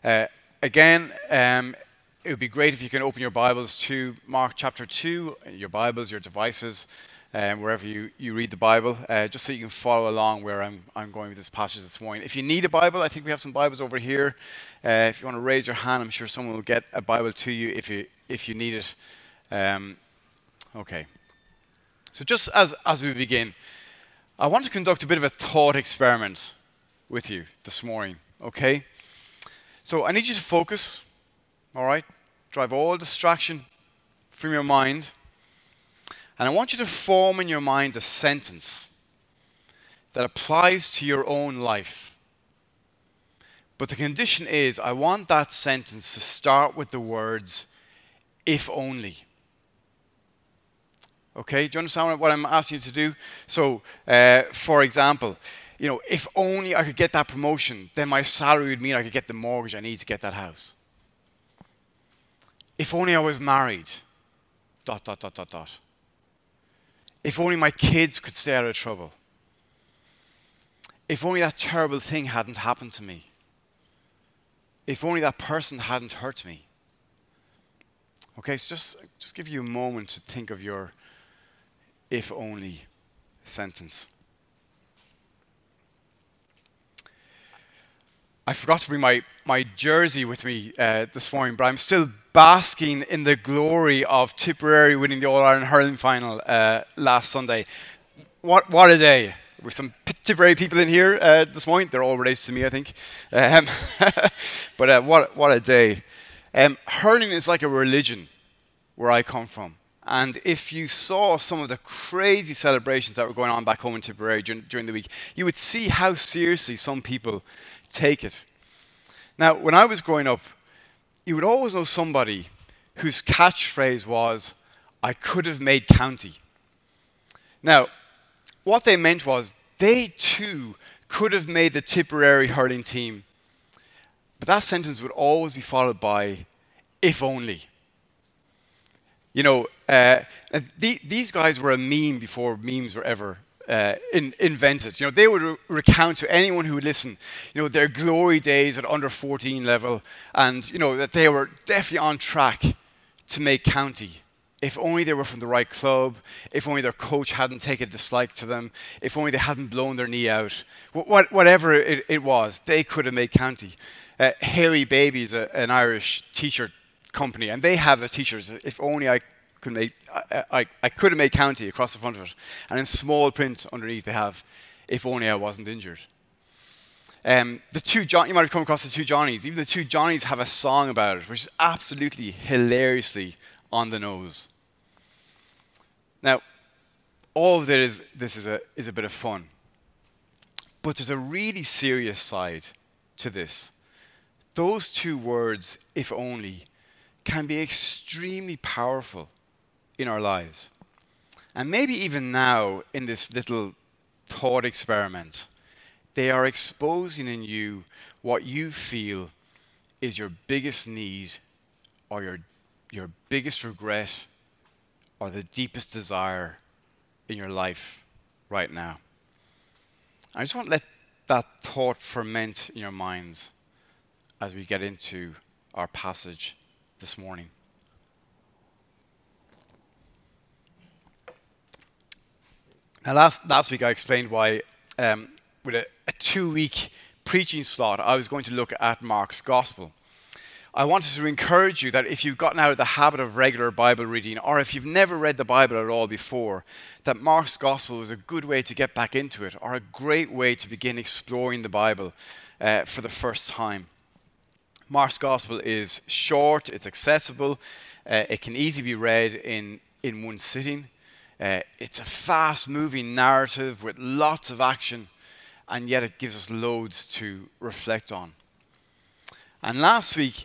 Uh, Again, it would be great if you can open your Bibles to Mark chapter 2, your Bibles, your devices, wherever you read the Bible, just so you can follow along where I'm going with this passage this morning. If you need a Bible, I think we have some Bibles over here. If you want to raise your hand, I'm sure someone will get a Bible to you if you need it. Okay. So just as we begin, I want to conduct a bit of a thought experiment with you this morning, okay? So I need you to focus, all right? Drive all distraction from your mind. And I want you to form in your mind a sentence that applies to your own life. But the condition is, I want that sentence to start with the words, if only. Okay, do you understand what I'm asking you to do? So, for example, if only I could get that promotion, then my salary would mean I could get the mortgage I need to get that house. If only I was married, ... If only my kids could stay out of trouble. If only that terrible thing hadn't happened to me. If only that person hadn't hurt me. Okay, so just give you a moment to think of your if only sentence. I forgot to bring my jersey with me this morning, but I'm still basking in the glory of Tipperary winning the All-Ireland hurling final last Sunday. What a day. With some Tipperary people in here this morning. They're all related to me, I think. But what a day. Hurling is like a religion where I come from. And if you saw some of the crazy celebrations that were going on back home in Tipperary during the week, you would see how seriously some people take it. Now, when I was growing up, you would always know somebody whose catchphrase was, I could have made county. Now, what they meant was they too could have made the Tipperary hurling team, but that sentence would always be followed by, if only. These guys were a meme before memes were ever invented. They would recount to anyone who would listen, their glory days at under 14 level, and that they were definitely on track to make county. If only they were from the right club, if only their coach hadn't taken a dislike to them, if only they hadn't blown their knee out, whatever it was, they could have made county. Hairy Baby is an Irish t-shirt company, and they have a t-shirt, if only I could have made county across the front of it. And in small print underneath they have, if only I wasn't injured. You might have come across the Two Johnnies. Even the Two Johnnies have a song about it, which is absolutely hilariously on the nose. Now, all of this is a bit of fun. But there's a really serious side to this. Those two words, if only, can be extremely powerful in our lives. And maybe even now, in this little thought experiment, they are exposing in you what you feel is your biggest need, or your biggest regret, or the deepest desire in your life right now. I just want to let that thought ferment in your minds as we get into our passage this morning. Now, last week I explained why, with a 2-week preaching slot, I was going to look at Mark's Gospel. I wanted to encourage you that if you've gotten out of the habit of regular Bible reading, or if you've never read the Bible at all before, that Mark's Gospel was a good way to get back into it, or a great way to begin exploring the Bible for the first time. Mark's Gospel is short, it's accessible, it can easily be read in one sitting. It's a fast-moving narrative with lots of action, and yet it gives us loads to reflect on. And last week,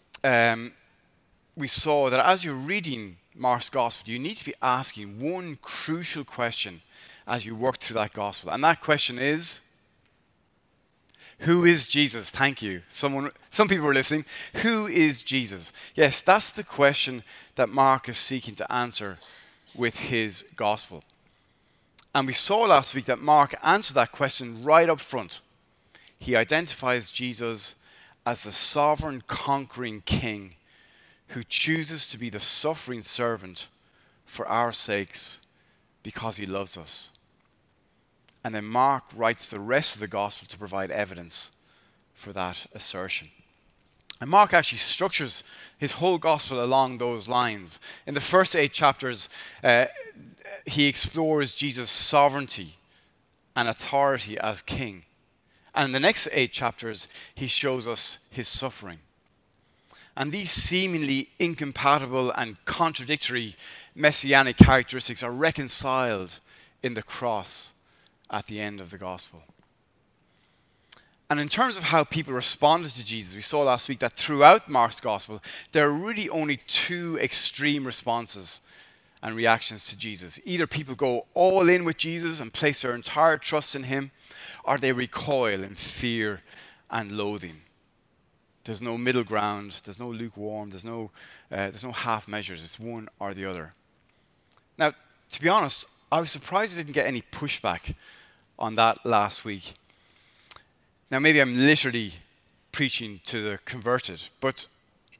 we saw that as you're reading Mark's Gospel, you need to be asking one crucial question as you work through that Gospel. And that question is, who is Jesus? Thank you. Some people were listening. Who is Jesus? Yes, that's the question that Mark is seeking to answer with his Gospel. And we saw last week that Mark answered that question right up front. He identifies Jesus as the sovereign conquering king who chooses to be the suffering servant for our sakes because he loves us. And then Mark writes the rest of the gospel to provide evidence for that assertion. And Mark actually structures his whole gospel along those lines. In the first 8 chapters, he explores Jesus' sovereignty and authority as king. And in the next 8 chapters, he shows us his suffering. And these seemingly incompatible and contradictory messianic characteristics are reconciled in the cross at the end of the gospel. And in terms of how people responded to Jesus, we saw last week that throughout Mark's gospel, there are really only 2 extreme responses and reactions to Jesus. Either people go all in with Jesus and place their entire trust in him, or they recoil in fear and loathing. There's no middle ground, there's no lukewarm, there's no half measures. It's one or the other. Now, to be honest, I was surprised I didn't get any pushback on that last week. Now, maybe I'm literally preaching to the converted, but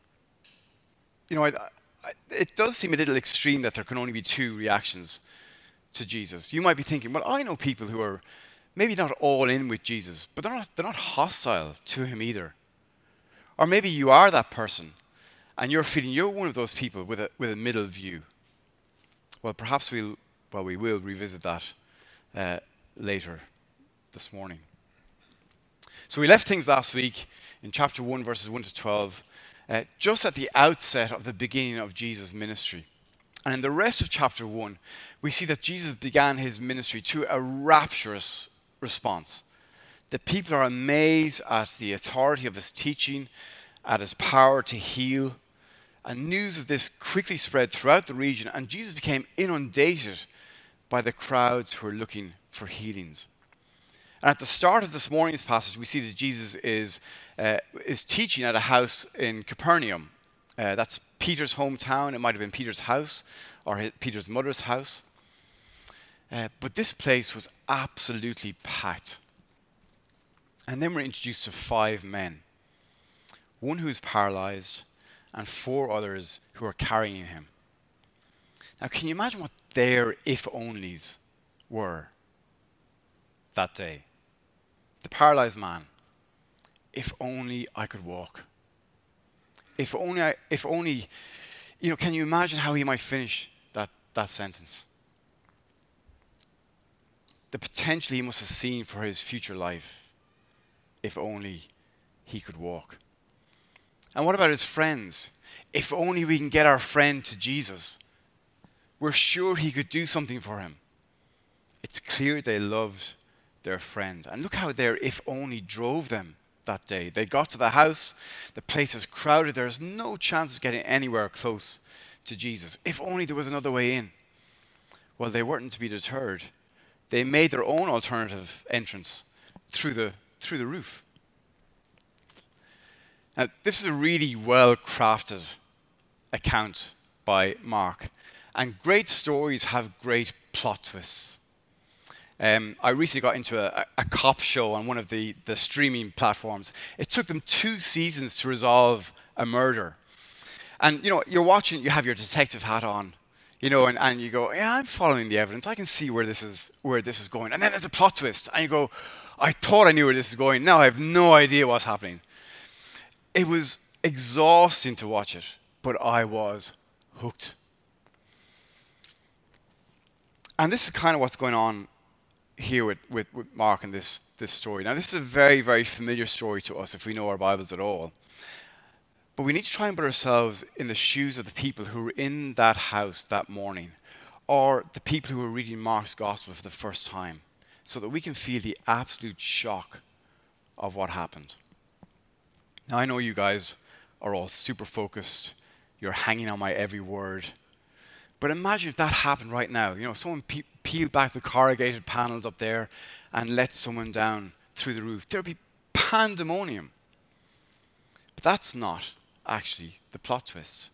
it does seem a little extreme that there can only be 2 reactions to Jesus. You might be thinking, well, I know people who are maybe not all in with Jesus, but they're not hostile to him either. Or maybe you are that person, and you're feeling you're one of those people with a middle view. Well, perhaps we will revisit that later this morning. So we left things last week in chapter 1, verses 1 to 12, just at the outset of the beginning of Jesus' ministry. And in the rest of chapter 1, we see that Jesus began his ministry to a rapturous response. The people are amazed at the authority of his teaching, at his power to heal. And news of this quickly spread throughout the region, and Jesus became inundated by the crowds who were looking for healings. And at the start of this morning's passage, we see that Jesus is teaching at a house in Capernaum. That's Peter's hometown. It might have been Peter's house or Peter's mother's house. But this place was absolutely packed. And then we're introduced to 5 men. One who is paralyzed and 4 others who are carrying him. Now, can you imagine what their if-onlys were that day? The paralyzed man. If only I could walk. If only, can you imagine how he might finish that sentence? The potential he must have seen for his future life. If only he could walk. And what about his friends? If only we can get our friend to Jesus. We're sure he could do something for him. It's clear they loved their friend. And look how their if only drove them that day. They got to the house. The place is crowded. There's no chance of getting anywhere close to Jesus. If only there was another way in. Well, they weren't to be deterred. They made their own alternative entrance through the roof. Now, this is a really well-crafted account by Mark. And great stories have great plot twists. I recently got into a cop show on one of the streaming platforms. It took them 2 seasons to resolve a murder. And, you're watching, you have your detective hat on, and you go, yeah, I'm following the evidence. I can see where this is going. And then there's a plot twist. And you go, I thought I knew where this is going. Now I have no idea what's happening. It was exhausting to watch it, but I was hooked. And this is kind of what's going on here with Mark and this story. Now, this is a very, very familiar story to us if we know our Bibles at all. But we need to try and put ourselves in the shoes of the people who were in that house that morning, or the people who were reading Mark's gospel for the first time, so that we can feel the absolute shock of what happened. Now, I know you guys are all super focused. You're hanging on my every word. But imagine if that happened right now. Someone peeled back the corrugated panels up there and let someone down through the roof. There'd be pandemonium. But that's not actually the plot twist.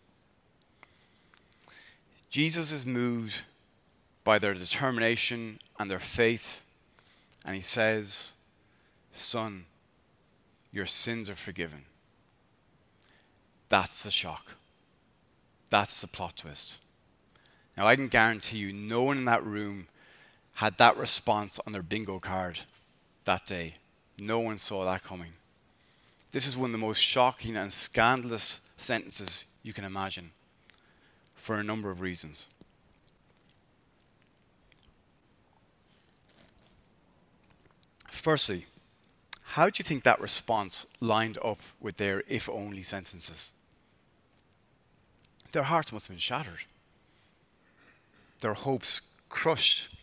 Jesus is moved by their determination and their faith, and he says, "Son, your sins are forgiven." That's the shock. That's the plot twist. Now, I can guarantee you, no one in that room had that response on their bingo card that day. No one saw that coming. This is one of the most shocking and scandalous sentences you can imagine, for a number of reasons. Firstly, how do you think that response lined up with their if only sentences? Their hearts must have been shattered, their hopes crushed.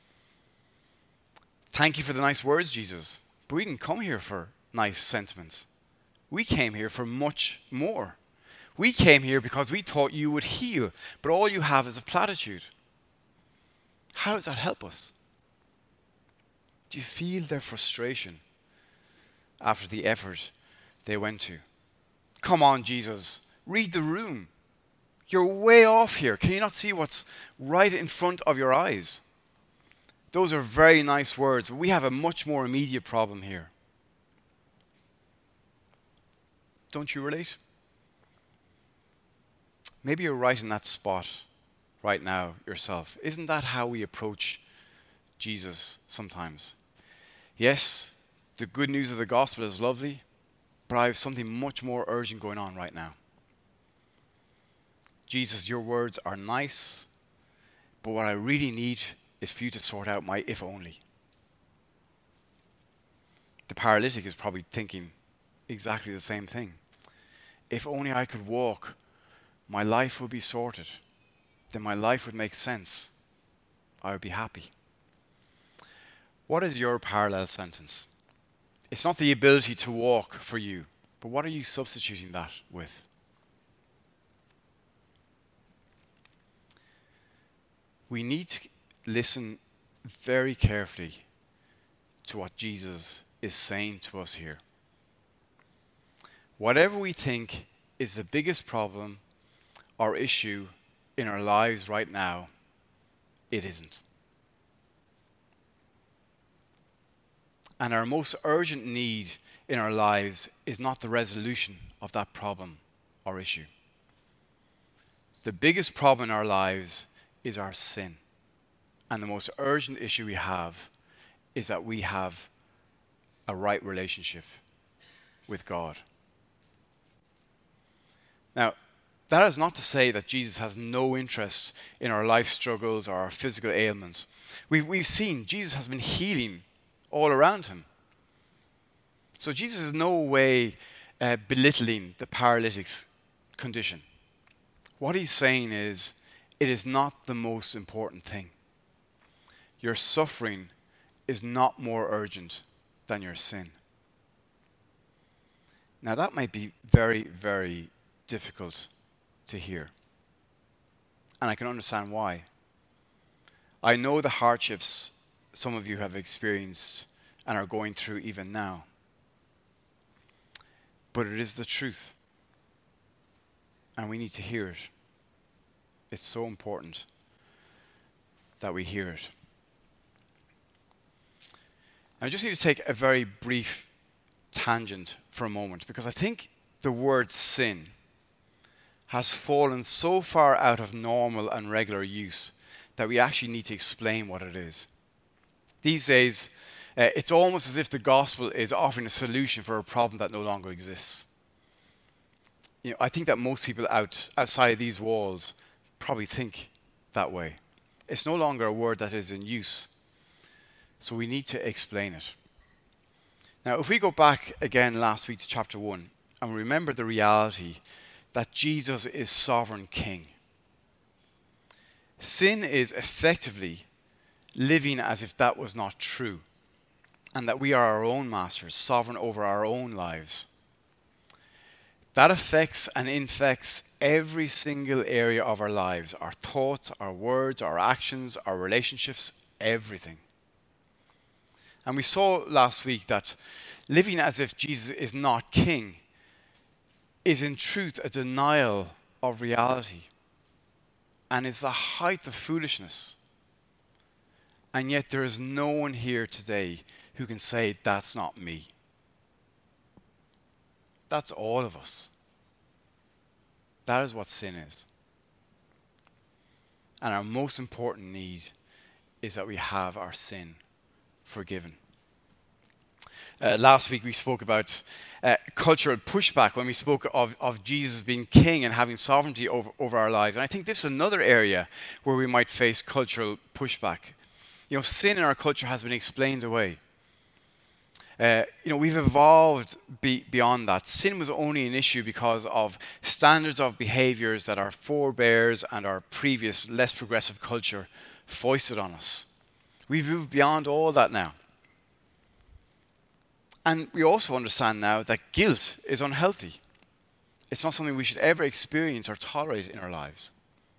Thank you for the nice words, Jesus, but we didn't come here for nice sentiments. We came here for much more. We came here because we thought you would heal, but all you have is a platitude. How does that help us? Do you feel their frustration after the effort they went to? Come on, Jesus, read the room. You're way off here. Can you not see what's right in front of your eyes? Those are very nice words, but we have a much more immediate problem here. Don't you relate? Maybe you're right in that spot right now yourself. Isn't that how we approach Jesus sometimes? Yes, the good news of the gospel is lovely, but I have something much more urgent going on right now. Jesus, your words are nice, but what I really need is for you to sort out my if only. The paralytic is probably thinking exactly the same thing. If only I could walk, my life would be sorted. Then my life would make sense. I would be happy. What is your parallel sentence? It's not the ability to walk for you, but what are you substituting that with? We need to listen very carefully to what Jesus is saying to us here. Whatever we think is the biggest problem or issue in our lives right now, it isn't. And our most urgent need in our lives is not the resolution of that problem or issue. The biggest problem in our lives is our sin. And the most urgent issue we have is that we have a right relationship with God. Now, that is not to say that Jesus has no interest in our life struggles or our physical ailments. We've seen Jesus has been healing all around him. So Jesus is no way belittling the paralytic's condition. What he's saying is, it is not the most important thing. Your suffering is not more urgent than your sin. Now that might be very, very difficult to hear. And I can understand why. I know the hardships some of you have experienced and are going through even now. But it is the truth. And we need to hear it. It's so important that we hear it. I just need to take a very brief tangent for a moment, because I think the word sin has fallen so far out of normal and regular use that we actually need to explain what it is. These days, it's almost as if the gospel is offering a solution for a problem that no longer exists. You know, I think that most people outside these walls probably think that way. It's no longer a word that is in use, so we need to explain it. Now, if we go back again last week to chapter 1 and remember the reality that Jesus is sovereign king, sin is effectively living as if that was not true, and that we are our own masters, sovereign over our own lives. That affects and infects every single area of our lives, our thoughts, our words, our actions, our relationships, everything. And we saw last week that living as if Jesus is not king is in truth a denial of reality, and is the height of foolishness. And yet there is no one here today who can say, that's not me. That's all of us. That is what sin is. And our most important need is that we have our sin forgiven. Last week we spoke about cultural pushback when we spoke of Jesus being king and having sovereignty over our lives. And I think this is another area where we might face cultural pushback. Sin in our culture has been explained away. We've evolved beyond that. Sin was only an issue because of standards of behaviors that our forebears and our previous, less progressive culture foisted on us. We've moved beyond all that now. And we also understand now that guilt is unhealthy. It's not something we should ever experience or tolerate in our lives.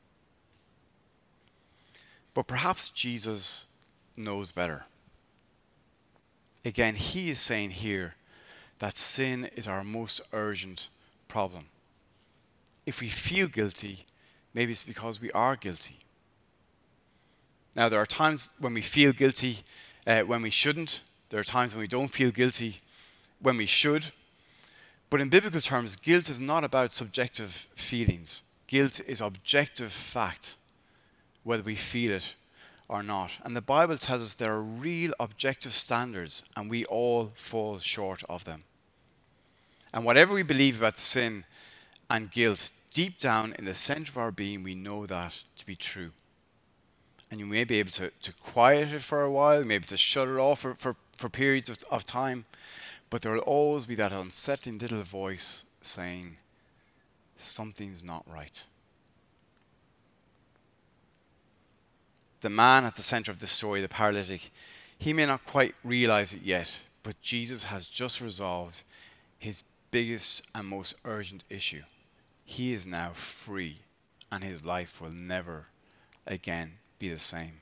But perhaps Jesus knows better. Again, he is saying here that sin is our most urgent problem. If we feel guilty, maybe it's because we are guilty. Now, there are times when we feel guilty when we shouldn't. There are times when we don't feel guilty when we should. But in biblical terms, guilt is not about subjective feelings. Guilt is objective fact, whether we feel it or not. And the Bible tells us there are real objective standards, and we all fall short of them. And whatever we believe about sin and guilt, deep down in the center of our being, we know that to be true. And you may be able to quiet it for a while, maybe to shut it off for periods of time, but there will always be that unsettling little voice saying, something's not right. The man at the center of this story, the paralytic, he may not quite realize it yet, but Jesus has just resolved his biggest and most urgent issue. He is now free, and his life will never again be the same.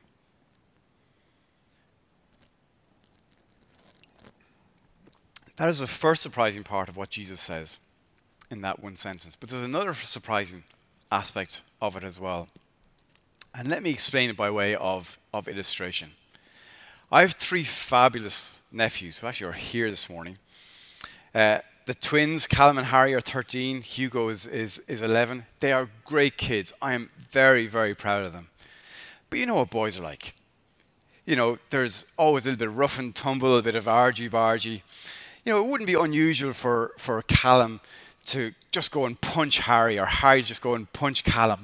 That is the first surprising part of what Jesus says in that one sentence. But there's another surprising aspect of it as well. And let me explain it by way of illustration. I have 3 fabulous nephews who actually are here this morning. The twins, Callum and Harry, are 13. Hugo is 11. They are great kids. I am very, very proud of them. But you know what boys are like. There's always a little bit of rough and tumble, a bit of argy-bargy. It wouldn't be unusual for Callum to just go and punch Harry, or Harry just go and punch Callum.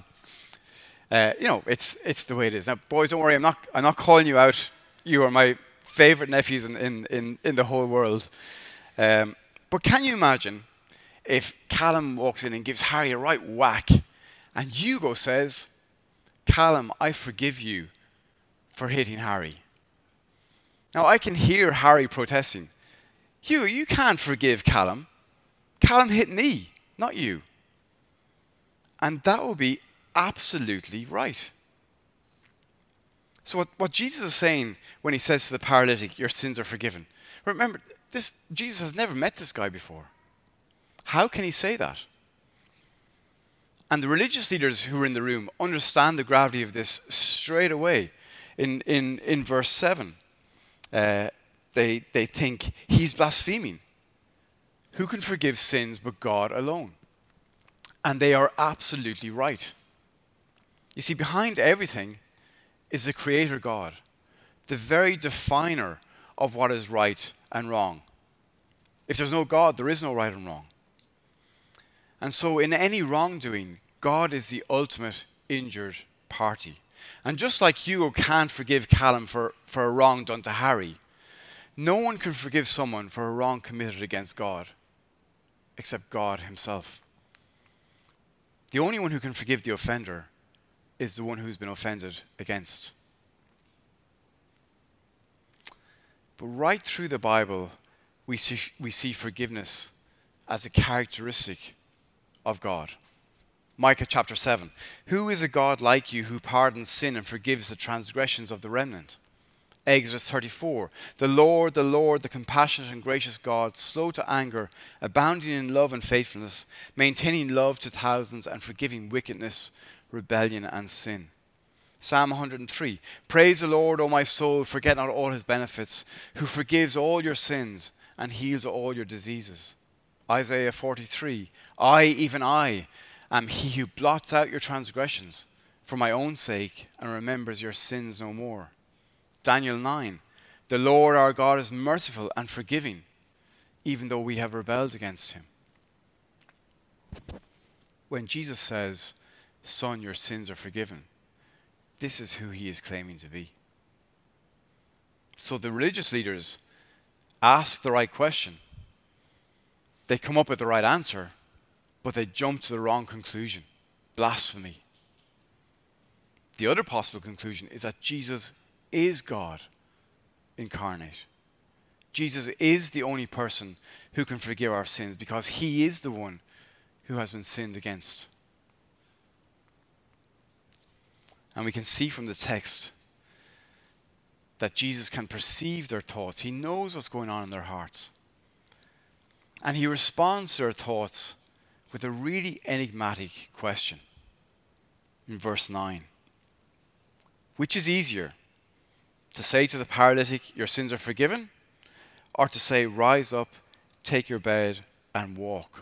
It's the way it is. Now, boys, don't worry. I'm not calling you out. You are my favorite nephews in the whole world. But can you imagine if Callum walks in and gives Harry a right whack, and Hugo says, "Callum, I forgive you for hitting Harry." Now, I can hear Harry protesting. "Hugo, you can't forgive Callum. Callum hit me, not you." And that would be absolutely right. So what Jesus is saying when he says to the paralytic, "Your sins are forgiven." Remember, Jesus has never met this guy before. How can he say that? And the religious leaders who were in the room understand the gravity of this straight away. In verse 7, they think he's blaspheming. Who can forgive sins but God alone? And they are absolutely right. You see, behind everything is the Creator God, the very definer of what is right and wrong. If there's no God, there is no right and wrong. And so in any wrongdoing, God is the ultimate injured party. And just like Hugo can't forgive Callum for a wrong done to Harry, no one can forgive someone for a wrong committed against God, except God himself. The only one who can forgive the offender is the one who's been offended against. But right through the Bible, we see forgiveness as a characteristic of God. Micah chapter 7. Who is a God like you who pardons sin and forgives the transgressions of the remnant? Exodus 34. The Lord, the compassionate and gracious God, slow to anger, abounding in love and faithfulness, maintaining love to thousands and forgiving wickedness, rebellion and sin. Psalm 103. Praise the Lord, O my soul, forget not all his benefits, who forgives all your sins and heals all your diseases. Isaiah 43. I, even I, am he who blots out your transgressions for my own sake and remembers your sins no more. Daniel 9, the Lord our God is merciful and forgiving, even though we have rebelled against him. When Jesus says, Son, your sins are forgiven, this is who he is claiming to be. So the religious leaders ask the right question. They come up with the right answer, but they jump to the wrong conclusion. Blasphemy. The other possible conclusion is that Jesus is God incarnate. Jesus is the only person who can forgive our sins because he is the one who has been sinned against. And we can see from the text that Jesus can perceive their thoughts. He knows what's going on in their hearts. And he responds to their thoughts with a really enigmatic question. In verse 9, which is easier, to say to the paralytic, your sins are forgiven, or to say, rise up, take your bed, and walk?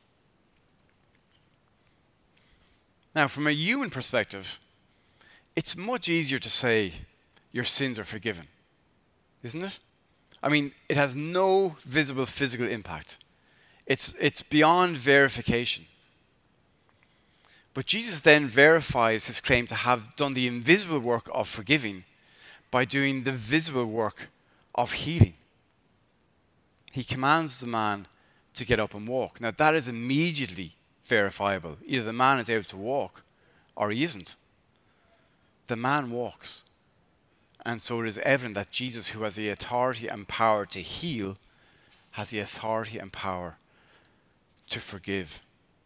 Now, from a human perspective, it's much easier to say your sins are forgiven, isn't it? I mean, it has no visible physical impact. It's beyond verification. But Jesus then verifies his claim to have done the invisible work of forgiving by doing the visible work of healing. He commands the man to get up and walk. Now, that is immediately verifiable. Either the man is able to walk or he isn't. The man walks. And so it is evident that Jesus, who has the authority and power to heal, has the authority and power to forgive.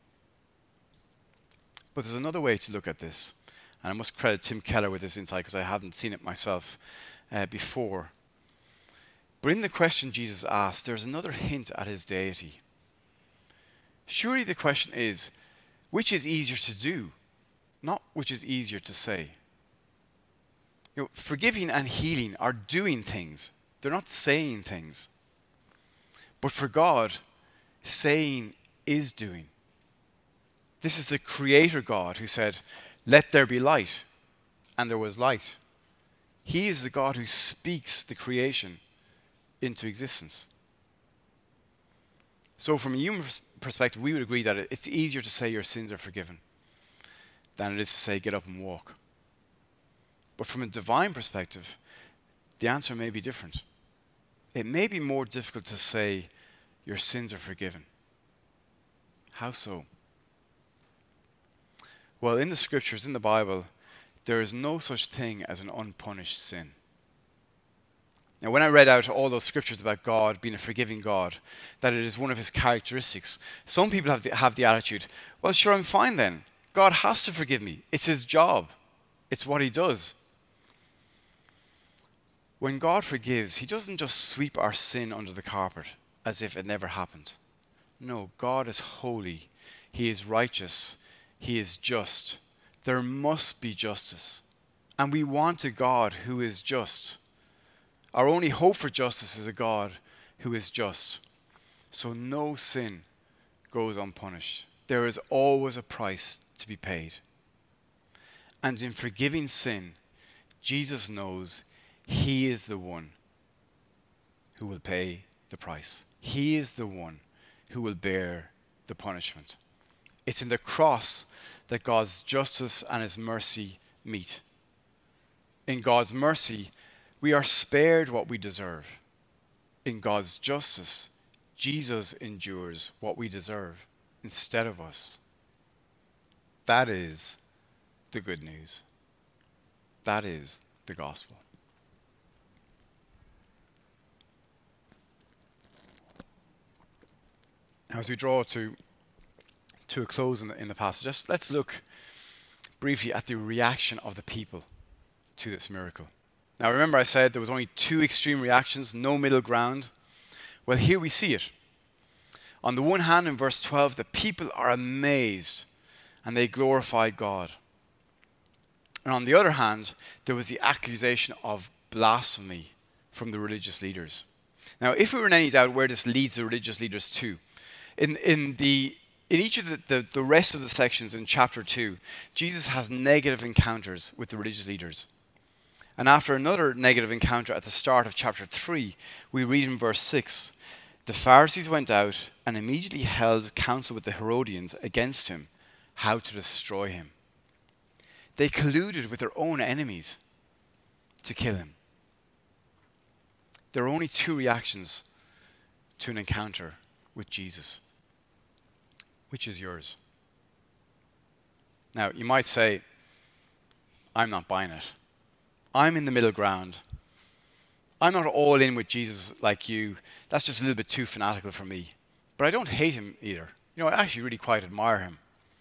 But there's another way to look at this. And I must credit Tim Keller with this insight because I haven't seen it myself before. But in the question Jesus asked, there's another hint at his deity. Surely the question is, which is easier to do, not which is easier to say. You know, forgiving and healing are doing things. They're not saying things. But for God, saying is doing. This is the Creator God who said, let there be light, and there was light. He is the God who speaks the creation into existence. So from a human perspective, we would agree that it's easier to say your sins are forgiven than it is to say get up and walk. But from a divine perspective, the answer may be different. It may be more difficult to say your sins are forgiven. How so? Well, in the scriptures, in the Bible, there is no such thing as an unpunished sin. Now, when I read out all those scriptures about God being a forgiving God, that it is one of his characteristics, some people have the attitude, well, sure, I'm fine then. God has to forgive me. It's his job. It's what he does. When God forgives, he doesn't just sweep our sin under the carpet as if it never happened. No, God is holy. He is righteous. He is just. There must be justice. And we want a God who is just. Our only hope for justice is a God who is just. So no sin goes unpunished. There is always a price to be paid. And in forgiving sin, Jesus knows he is the one who will pay the price. He is the one who will bear the punishment. It's in the cross that God's justice and his mercy meet. In God's mercy, we are spared what we deserve. In God's justice, Jesus endures what we deserve instead of us. That is the good news. That is the gospel. Now, as we draw to a close in the passage, let's look briefly at the reaction of the people to this miracle. Now, remember I said there was only two extreme reactions, no middle ground. Well, here we see it. On the one hand, in verse 12, the people are amazed and they glorify God. And on the other hand, there was the accusation of blasphemy from the religious leaders. Now, if we were in any doubt where this leads the religious leaders to, in the in each of the rest of the sections in chapter 2, Jesus has negative encounters with the religious leaders. And after another negative encounter at the start of chapter 3, we read in verse 6, the Pharisees went out and immediately held counsel with the Herodians against him, how to destroy him. They colluded with their own enemies to kill him. There are only two reactions to an encounter with Jesus. Which is yours? Now, you might say, I'm not buying it. I'm in the middle ground. I'm not all in with Jesus like you. That's just a little bit too fanatical for me. But I don't hate him either. I actually really quite admire him.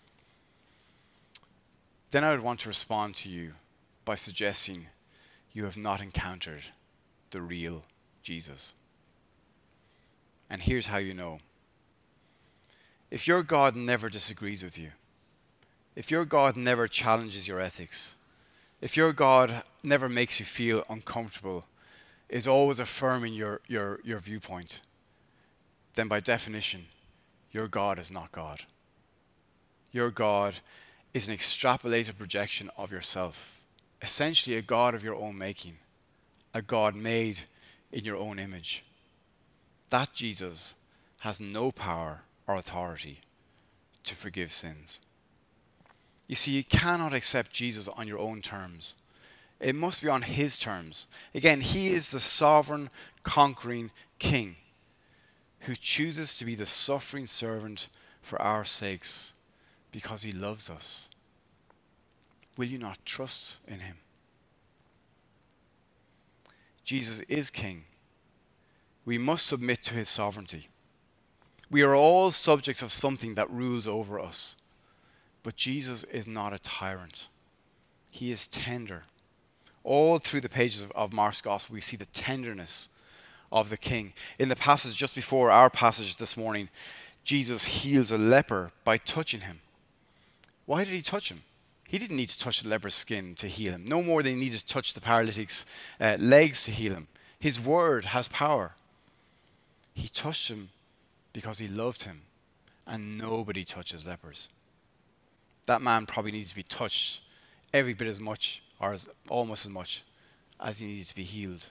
Then I would want to respond to you by suggesting you have not encountered the real Jesus. And here's how you know. If your God never disagrees with you, if your God never challenges your ethics, if your God never makes you feel uncomfortable, is always affirming your viewpoint, then by definition, your God is not God. Your God is an extrapolated projection of yourself, essentially a God of your own making, a God made in your own image. That Jesus has no power or authority to forgive sins. You see, you cannot accept Jesus on your own terms. It must be on his terms. Again, he is the sovereign, conquering King who chooses to be the suffering servant for our sakes because he loves us. Will you not trust in him? Jesus is King. We must submit to his sovereignty. We are all subjects of something that rules over us. But Jesus is not a tyrant. He is tender. All through the pages of Mark's Gospel, we see the tenderness of the King. In the passage just before our passage this morning, Jesus heals a leper by touching him. Why did he touch him? He didn't need to touch the leper's skin to heal him, no more than he needed to touch the paralytic's legs to heal him. His word has power. He touched him because he loved him, and nobody touches lepers. That man probably needs to be touched every bit as much, or almost as much, as he needs to be healed.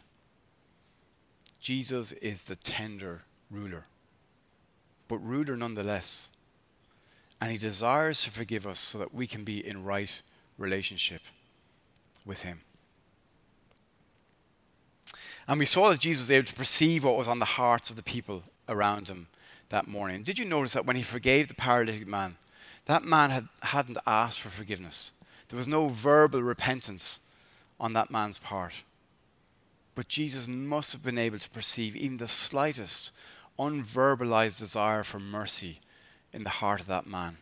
Jesus is the tender ruler, but ruler nonetheless. And he desires to forgive us so that we can be in right relationship with him. And we saw that Jesus was able to perceive what was on the hearts of the people around him that morning. Did you notice that when he forgave the paralytic man, that man hadn't asked for forgiveness? There was no verbal repentance on that man's part. But Jesus must have been able to perceive even the slightest unverbalized desire for mercy in the heart of that man.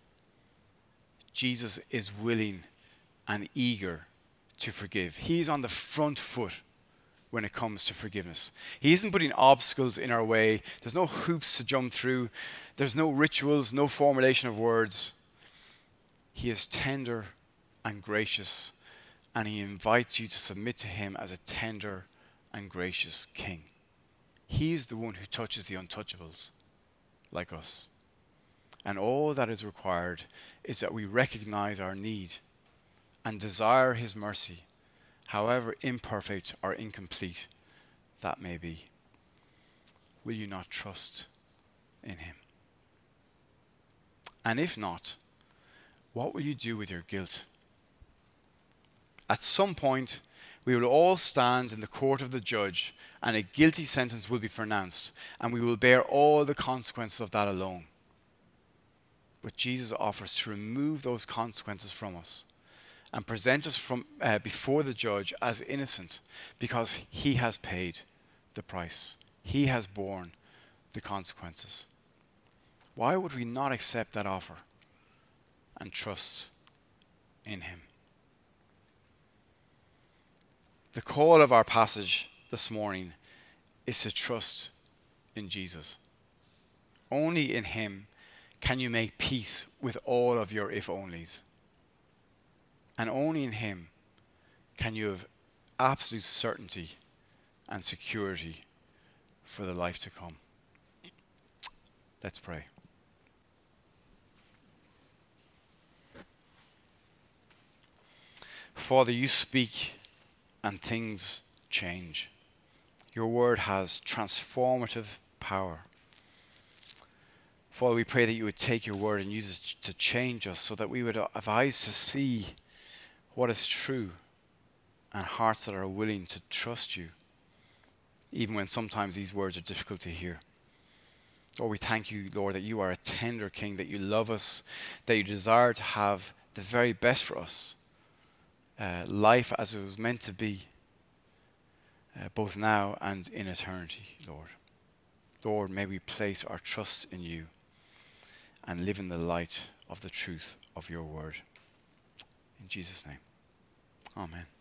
Jesus is willing and eager to forgive. He's on the front foot when it comes to forgiveness. He isn't putting obstacles in our way. There's no hoops to jump through. There's no rituals, no formulation of words. He is tender and gracious, and he invites you to submit to him as a tender and gracious King. He is the one who touches the untouchables, like us. And all that is required is that we recognize our need and desire his mercy, however imperfect or incomplete that may be. Will you not trust in him? And if not, what will you do with your guilt? At some point, we will all stand in the court of the judge, and a guilty sentence will be pronounced, and we will bear all the consequences of that alone. But Jesus offers to remove those consequences from us and present us before the judge as innocent, because he has paid the price. He has borne the consequences. Why would we not accept that offer and trust in him? The call of our passage this morning is to trust in Jesus. Only in him can you make peace with all of your if-onlys. And only in him can you have absolute certainty and security for the life to come. Let's pray. Father, you speak and things change. Your word has transformative power. Father, we pray that you would take your word and use it to change us so that we would have eyes to see what is true and hearts that are willing to trust you, even when sometimes these words are difficult to hear. Lord, we thank you, Lord, that you are a tender King, that you love us, that you desire to have the very best for us, life as it was meant to be, both now and in eternity, Lord. Lord, may we place our trust in you and live in the light of the truth of your word. In Jesus' name, amen.